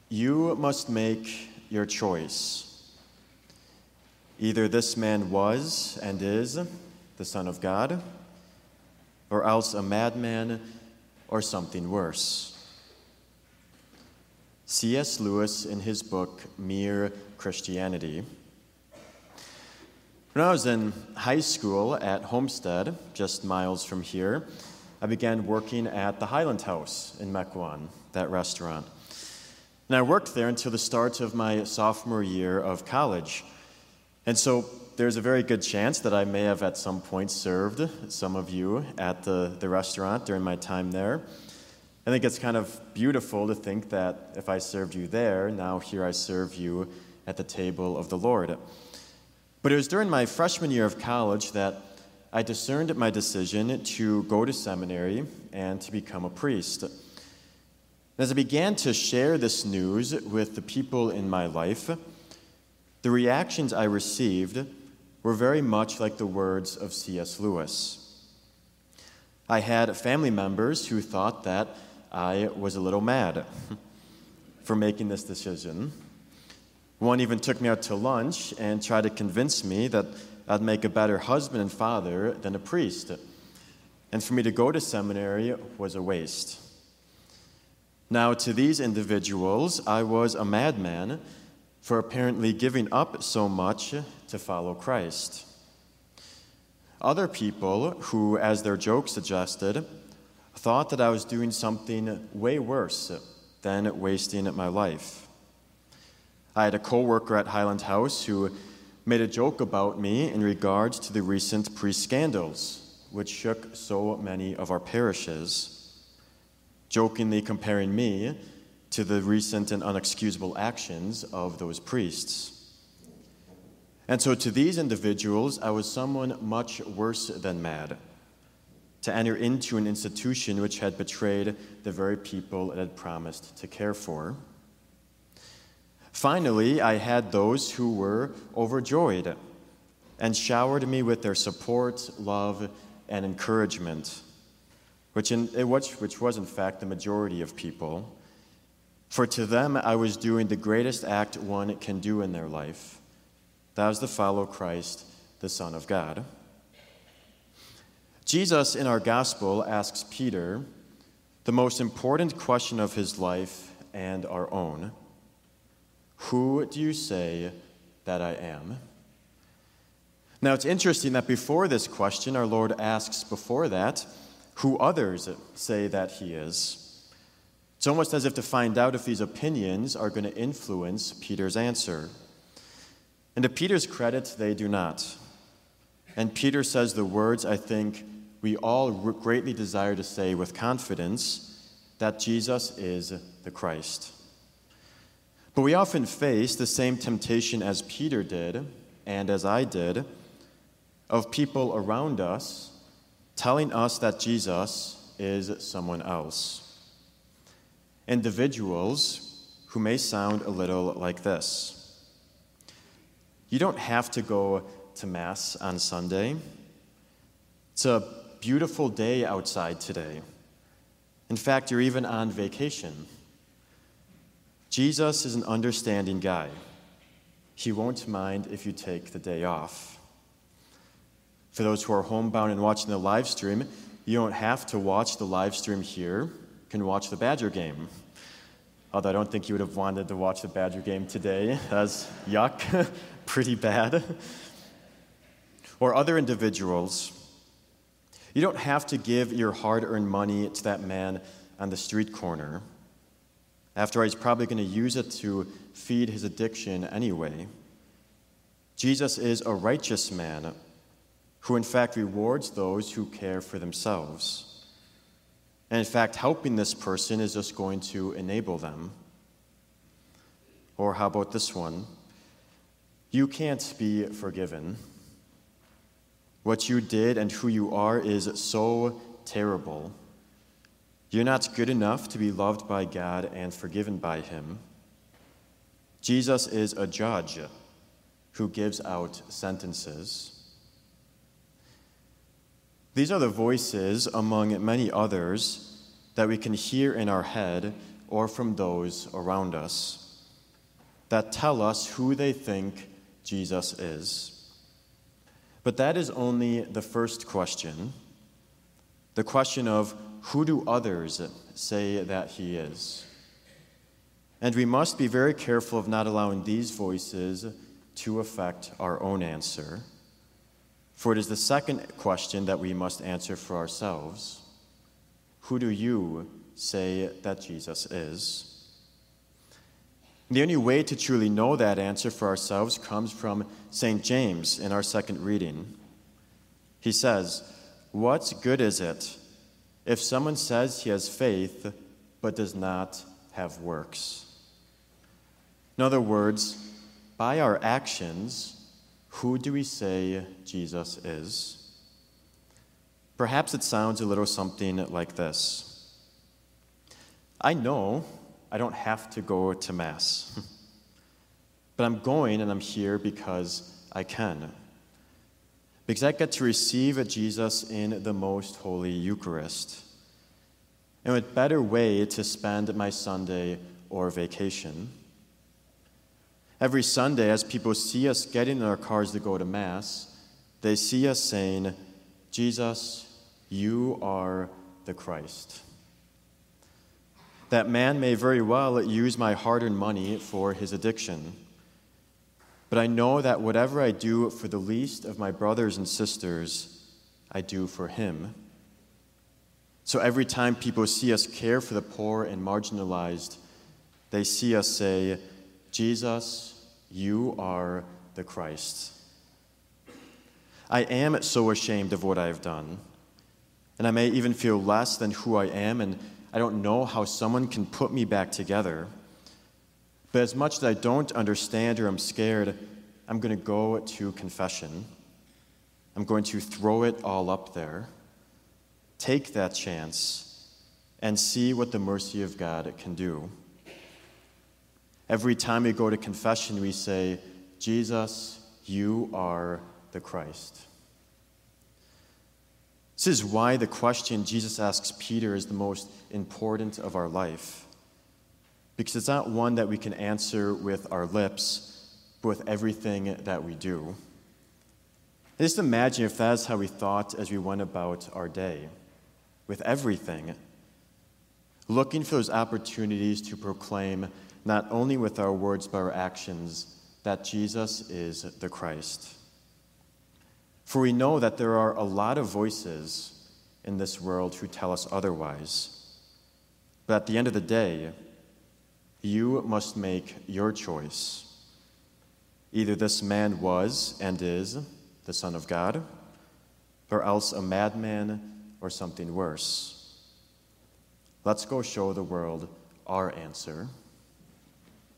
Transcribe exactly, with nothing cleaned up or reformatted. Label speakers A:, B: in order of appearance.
A: You must make your choice. Either this man was and is the Son of God, or else a madman or something worse. C S Lewis in his book, Mere Christianity. When I was in high school at Homestead, just miles from here, I began working at the Highland House in Mequon, that restaurant. And I worked there until the start of my sophomore year of college. And so there's a very good chance that I may have at some point served some of you at the, the restaurant during my time there. I think it's kind of beautiful to think that if I served you there, now here I serve you at the table of the Lord. But it was during my freshman year of college that I discerned my decision to go to seminary and to become a priest. As I began to share this news with the people in my life, the reactions I received were very much like the words of C S Lewis. I had family members who thought that I was a little mad for making this decision. One even took me out to lunch and tried to convince me that I'd make a better husband and father than a priest, and for me to go to seminary was a waste. Now, to these individuals, I was a madman for apparently giving up so much to follow Christ. Other people who, as their joke suggested, thought that I was doing something way worse than wasting my life. I had a co-worker at Highland House who made a joke about me in regards to the recent priest scandals, which shook so many of our parishes, jokingly comparing me to the recent and unexcusable actions of those priests. And so to these individuals, I was someone much worse than mad, to enter into an institution which had betrayed the very people it had promised to care for. Finally, I had those who were overjoyed and showered me with their support, love, and encouragement, which, in, which, which was in fact the majority of people. For to them, I was doing the greatest act one can do in their life. That was to follow Christ, the Son of God. Jesus in our gospel asks Peter the most important question of his life and our own. Who do you say that I am? Now, it's interesting that before this question, our Lord asks before that who others say that he is. It's almost as if to find out if these opinions are going to influence Peter's answer. And to Peter's credit, they do not. And Peter says the words I think we all greatly desire to say with confidence, that Jesus is the Christ. But we often face the same temptation as Peter did, and as I did, of people around us telling us that Jesus is someone else. Individuals who may sound a little like this. You don't have to go to Mass on Sunday. It's a beautiful day outside today. In fact, you're even on vacation. Jesus is an understanding guy. He won't mind if you take the day off. For those who are homebound and watching the live stream, you don't have to watch the live stream here. You can watch the Badger game. Although I don't think you would have wanted to watch the Badger game today. That's yuck, pretty bad. Or other individuals. You don't have to give your hard-earned money to that man on the street corner. After all, he's probably going to use it to feed his addiction anyway. Jesus is a righteous man who in fact rewards those who care for themselves. And in fact, helping this person is just going to enable them. Or how about this one? You can't be forgiven. What you did and who you are is so terrible. You're not good enough to be loved by God and forgiven by him. Jesus is a judge who gives out sentences. These are the voices, among many others, that we can hear in our head or from those around us that tell us who they think Jesus is. But that is only the first question, the question of who do others say that he is? And we must be very careful of not allowing these voices to affect our own answer. For it is the second question that we must answer for ourselves. Who do you say that Jesus is? The only way to truly know that answer for ourselves comes from Saint James in our second reading. He says, "What good is it if someone says he has faith but does not have works?" In other words, by our actions, who do we say Jesus is? Perhaps it sounds a little something like this. I know I don't have to go to Mass, but I'm going and I'm here because I can. Because I get to receive Jesus in the most holy Eucharist. And what better way to spend my Sunday or vacation? Every Sunday, as people see us getting in our cars to go to Mass, they see us saying, "Jesus, you are the Christ." That man may very well use my hard-earned money for his addiction, but I know that whatever I do for the least of my brothers and sisters, I do for him. So every time people see us care for the poor and marginalized, they see us say, "Jesus, you are the Christ." I am so ashamed of what I have done, and I may even feel less than who I am, and I don't know how someone can put me back together. But as much as I don't understand or I'm scared, I'm going to go to confession. I'm going to throw it all up there, take that chance, and see what the mercy of God can do. Every time we go to confession, we say, "Jesus, you are the Christ." This is why the question Jesus asks Peter is the most important of our life. Because it's not one that we can answer with our lips, but with everything that we do. Just imagine if that's how we thought as we went about our day, with everything, looking for those opportunities to proclaim not only with our words but our actions that Jesus is the Christ. For we know that there are a lot of voices in this world who tell us otherwise. But at the end of the day, you must make your choice. Either this man was and is the Son of God, or else a madman or something worse. Let's go show the world our answer.